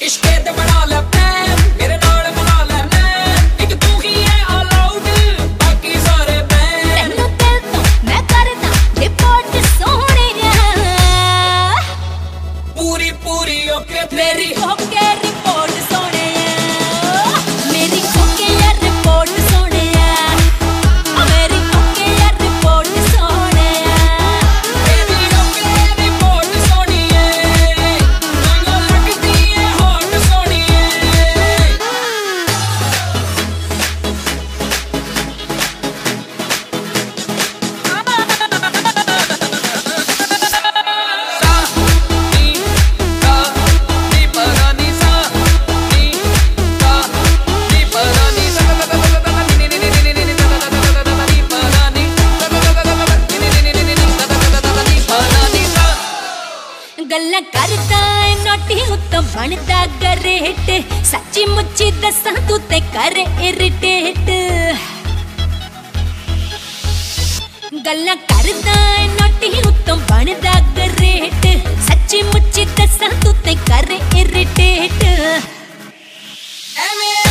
इश्के ते बना ले प्लान, मेरे नाल बना ले नैन, एक तू ही है ऑल आउट, बाकी सारे बैन। तेनू दिल तो मैं करदा रिपोर्ट सोहणिया, पूरी पूरी ओके मेरी होके रिपोर्ट सोहणिया, मेरी होके यार रिपोर्ट सोहणिया, मेरी होके यार रिपोर्ट सोहणिया। मेरी ओके रिपोर्ट सोनिए, तैनू लगदी है हॉट सोनिए। गल्लां करदा ऐ नोटी उत्तों बनदा गरेट, सच्ची मुच्ची दसां तू ते कर इरिटेट। गल्लां करदा ऐ नोटी उत्तों बनदा गरेट, सच्ची मुच्ची दसां तू ते कर इरिटेट। एवें